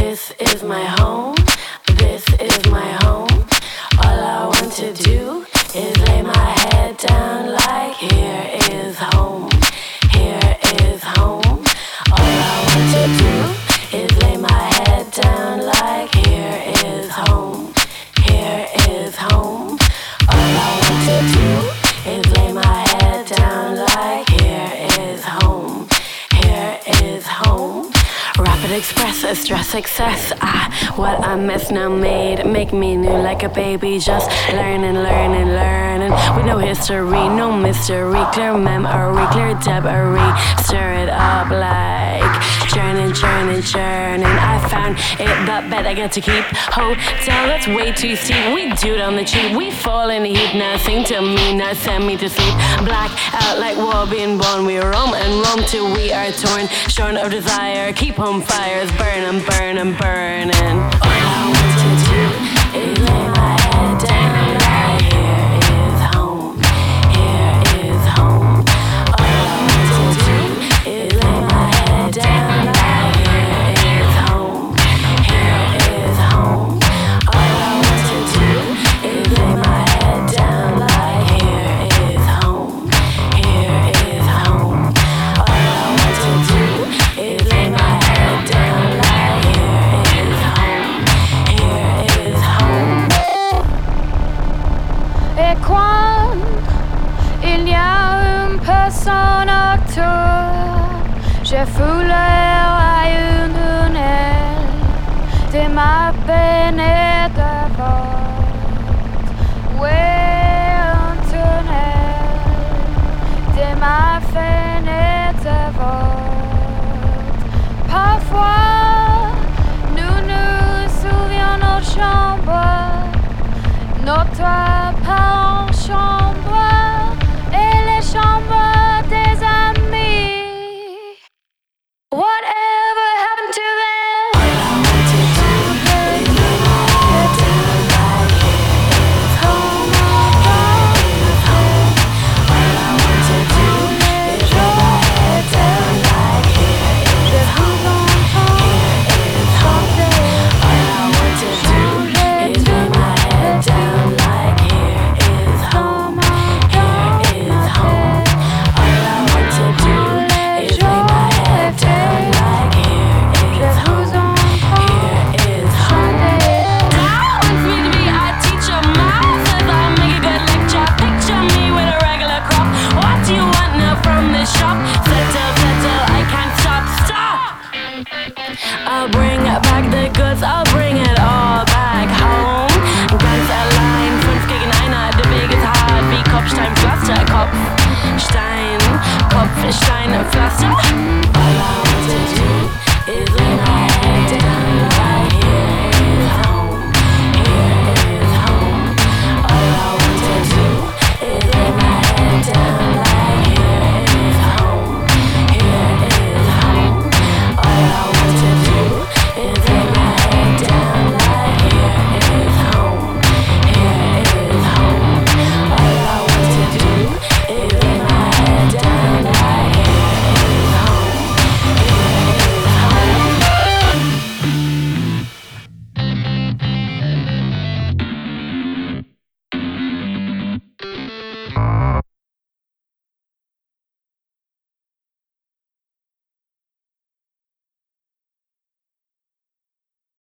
This is my home, this is my home. All I want to do is lay my head down like here is home, here is home. All I want to do is lay my head down like here is home, here is home. All I want to do is lay my head down like here is home, here is home. Rapid express, stress excess. What a mess now made. Make me new like a baby, just learning, learning, learning. With no history, no mystery. Clear memory, clear debris. Stir it up like churning, churning, churning. I found it, but bet I get to keep. Hotel, that's way too steep. We do it on the cheap. We fall in the heat. Now sing to me, now send me to sleep. Black out like war being born. We roam and roam till we are torn, shorn of desire. Keep on fires, burning, burning, burning. All I want to do is lay my head down like here is home, here is home. All I want to do is lay my head down like here is home, here is home. All I want to do is lay my head down like here is home, here is home. All I want to do is lay my head down like here is home, here is home. Et quand il y a une personne autour, je foulerai à une tunnel de ma peine et de votre. Ouais, un tunnel de ma peine et de votre. Parfois, nous nous souvenons notre chambre, notre parent chambre et les chambres des amis. Whatever happened to them? All I want to do is lay my head down like here is home, here is home. All I want to do is lay my head down like here is home, here is home. All I want to do is lay my head down like here is home, here is home. All I want to do is lay my head down like here is home, here is home. Wants me to be a teacher, mom says I'll make a good lecture. Picture me with a regular crop. What do you want now from this shop? Settle, settle, I can't stop, stop. I'll bring back the goods, I'll bring it all back home. Ganz allein, 5 gegen einer, der Weg ist hart wie Kopfstein, Pflaster, Kopfstein, Kopfstein.